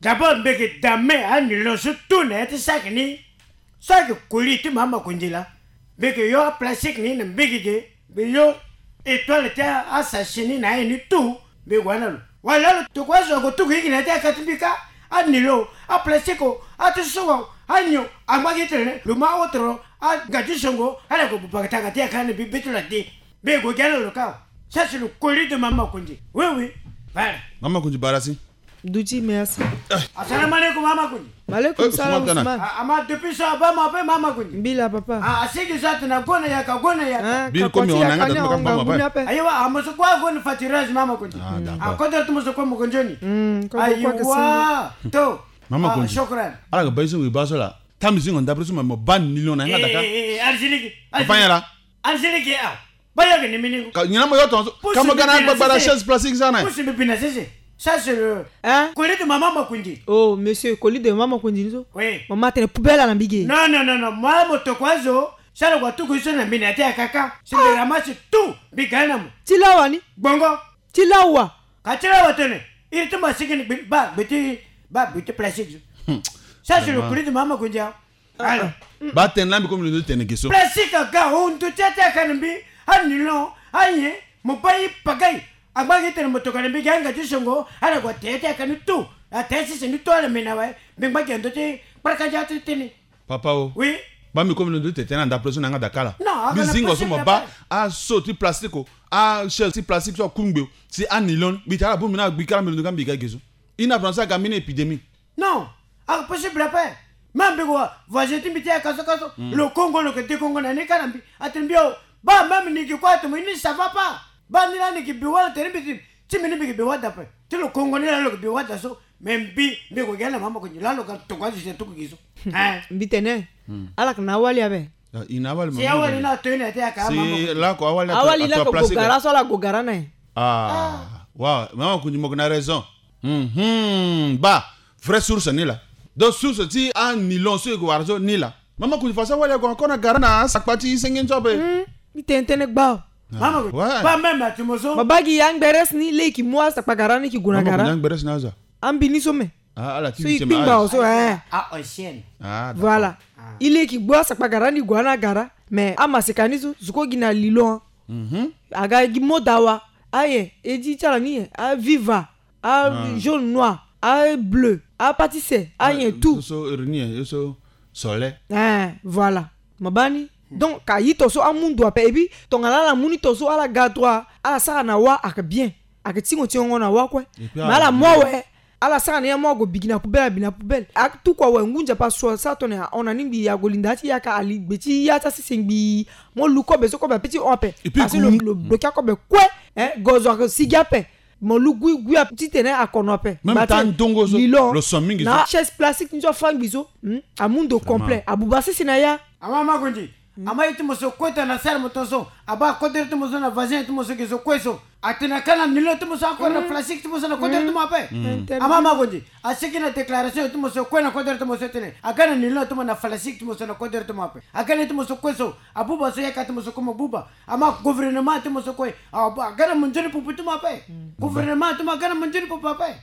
D'abord, mbeke dame a nilo su tourne te sac ni. Sac couli ti mama kundila. Mbeke yo plastique ni mbeke de. Be yo étoile te assassini na ni tout. Be wana. Wala to kwa zo go tu ki na te katibika. A nilo a plastique a te so anyo amagitene le ma otro a gadisongo ala ko bupaka te kana bi betula de. Be go gana lo ka. Ça c'est le colis de Maman Kundi. Oui, oui. Voilà. Maman Kundi Barassi. Douti, merci. Assalamu alaikum, Maman Kundi. Malaikum salam, Ousmane. Ama depuis ça, ba m'appelle Maman Kundi. Bila, papa. C'est que ça, tu n'as gona ya. Bil comme on a gagné dans Maman. Aywa, amoso kwa gona fatirage Maman Kundi. Quand tu me comme Gonjoni. Aywa. To. Maman Kundi. Shukran. Ala ba isu ba so la. Tamisi on d'après ma ban nilo na ngada ka. Arjiliki. Panyala. Arjiliki ah. Baya que ni mini. Nyama yo tonso. Kama gana ba la chaise plastique ça na. Pousse me pinasese. Ça c'est le colis de Maman Makundi. Oh monsieur, colis de Maman Makundi zo. Oui. Maman tene poubelle à l'ambigué. Non. Moi motokwazo, ça le watu kuiso na minate ya kaka. C'est le ramasse tout. Bigana mo. Tila wani? Bongo. Tila wa. Katila watene. Il te m'a signé ba petit plastique. Ça c'est le colis de Maman Makundi. Alors. Ba ten lambi comme le ten gesso. Plastique ka on tout tete kanambi. Anilo, aye, mon pays pagaille. Agbagite le motokane biganga tisongo, ala kwa tete kanu tout. La tete c'est nous toi le menawe. Bengba gendo te parkaja tene. Papa o. Oui. Ba mi comme le tete na d'après na ngada kala. Non, bizingo so mo ba a sauti plastique a shell si plastique so kungbe. Si anilon, bitara bu mina bikara me ndanga biga gezo. Ina fransa ka mine épidémie. Non, ah possible pas. Mambe quoi, voisin timité kaso. Le Congo le que Congo na ne kanambi. Atembio. Ba même ni quoi tu me ça va pas. Ba ni la ni ki biwa teribiti. Ti me ni bi biwa d'après. Ti le Congo ni la le biwa daso. Même bi ko gana Maman Kundi la lo ka to kwa je to kizo. Mbitene. Ala kana wali abe. Ina wali si awali na to ina te aka Maman. Si la ko awali la ko gogara so la gogara na. Wow, Maman Kundi mo na raison. Ba, vraie source ni la. Donc source ti an nilon so ko warzo ni la. Maman Kundi fa sa wali ko na garana sakpati sengen jobe. Mitentene gba. Maman Kundi. Pas même à Timoso. Babagi yang beres ni leki moi sa pagarani ki gunagara. Yang beres na za. Ambini some. Ala ti ti ma. So ancienne. Voilà. Il est qui boit sa pagarani gunagara mais amasekani zuko gina lilo. Aga gi modawa. Aye, edi chala ni a viva, a jaune noir, a bleu, a pâtissé, aye tout. So ernie, so soleil. Voilà. Mabani. Donc ka yito so amundu ape ebi tongala la muni to so ala gadwa ala sara na wa aka bien aka tingo tiongo na wa kwa mala mowe ala sara na mo go bigina poubelle ak tout kwa we ngunja pa so sa to ne ona nimbi ya golinda ti ya ka ali beti ya ta sisengbi mo luko be so ko be petit ope asi le bloquer ko be kwe gozo ko sigape mon lugu gui a petit tene akonope même tant dongo so le somming na chaise plastique njo fang biso amundo complet abubasi sinaya Maman Kundi. Ama iti moso kweta na sar motoso aba koder tu moso na vazin tu moso keso kweso atina kana nilo tu moso akor na plastique tu moso na koder tu mape ama Maman Kundi asiki na déclaration tu moso kwena koder tu moso tene akana nilo tu na plastique tu moso na koder tu mape akana tu moso kweso abuba so yakati moso como buba ama gouvernement tu moso kwe akana munjoni pupu tu mape gouvernement tu makana munjoni pupu mape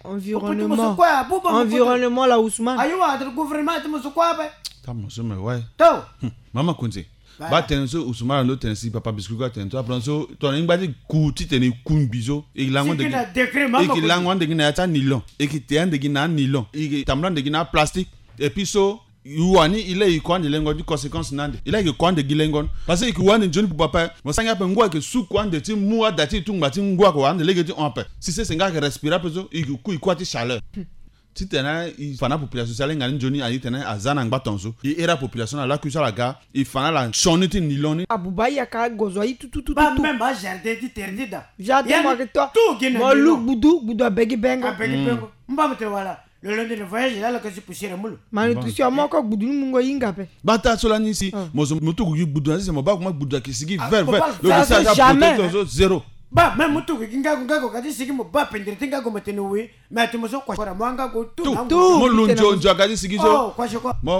environnement la Ousmane aywa adre gouvernement tu moso kwa pe tamo so me ouais to Maman Kundi. Ba ten so Ousmane lo ten si papa biscuit ten to apprend so ton ngba di ku ti ten kumbizo e langon de e langon de gina ta nylon e ki ten de gina nylon e tamlan de gina plastique et puis so yuani ile ikwan de lengon di conséquence nande ile ke kwan de gilengon parce que ikwan de joni papa mo sanga pe ngwa ke su kwan de ti muwa dati tu ngba ti ngwa ko ande lege ti on pe si c'est senga ke respirer pe so e ku ikwati chaleur si tena il fana population sociale ngani joni ayi tena azana ngba tonso i era population la ku sala ga i fana la choniti niloni abubaya ka gozo ayi tout ba même ba jardin di terdida jardin moi que toi mo lu budu begi benga mba mte wala le lundi de voyage là que je poussière mulu malnutrition mo ko budu mungo yinga pe bata sola ni si mo so mutu ku budu si mo ba ko budu ki sigi vert le ça a zéro ba même mutu kinga kati sigi mo ba pendere tinga ko metene we mais tu mo so kwa mwanga ko tout mo lunjo kati sigi so kwa shoko mo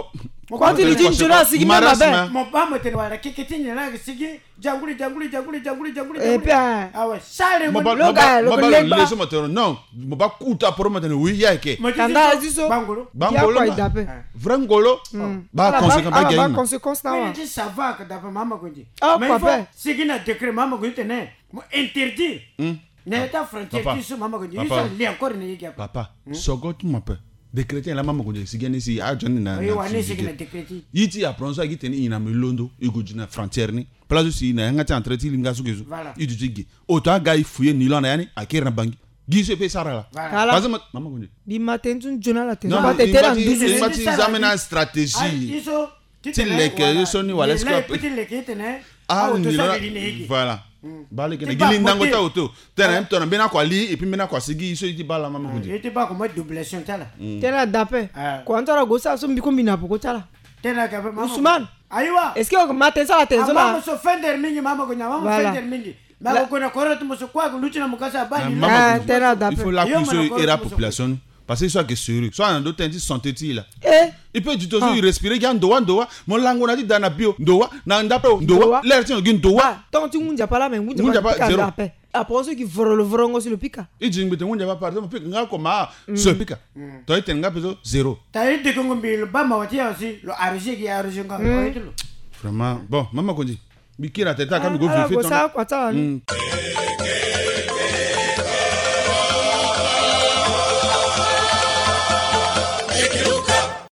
Quand il dit tu l'as signé ma belle. Mon pas me tenir la kikiti là sigi janguli. Et puis ah ouais, ça le laisse moi non, mo ba kuta pour moi tenir oui yake. Kanda ziso. Bangolo. Vrangolo. Ba conséquence na wa. Mais ça va que d'après maman Gondi. Ah papa. Sigi na décret maman Gondi tenait. Mo interdit. N'état frontière sur maman Gondi. Il s'en lit encore ne yake. Papa, sogot tu m'appelles. Décréter la maman Gondi sigi ni si a Johnny na. Oui, on est sigi na décréter. Yiti apprend ça qui tenait ina melondo e godina frontière ni. Place aussi na ngati entretien linga sukezo. Itu jigi. Autant gars il fouiller ni lona yani akira bangi. Gise pe sarala. Parce que maman Gondi. Bi matin tu jona la tête. Non, pas tête en 12 jours. Tu amènes une stratégie. Tu les soni wala ska. Petit leke tenait. Ah, voilà. Bale que gili ndango ta auto. Tena mtona bena kwa li et puis bena kwa sigi iso iti bala maman Gondi. Il était pas comme doublation tala. Tena dape. Quand on a gossa so mbiko mina poko tala. Tena ka maman. Ousmane. Aiwa. Est-ce que matin ça la tête là? Maman so fender mingi maman Gondi. Maman fender mingi. Maman kona kora tu moso kwa luchi na mukasa bali. Tena dape. Il faut la cuisson et la population. Parce que soit que sérieux, soit un autre indice santé là. Il peut du tout respirer gan doa mon langue on dit dans la bio doa na ndape doa l'air tient gin doa. Tant tu munja pas là mais munja pas zéro. Après ceux qui vorongo sur le pica. Et je me demande pas pardon pica nga koma sur pica. Toi tu nga peso zéro. T'as dit que ngombi le ba mawati aussi le arrosé qui arrosé nga. Vraiment bon maman Gondi. Bikira teta kan go vite. Ça quoi ça.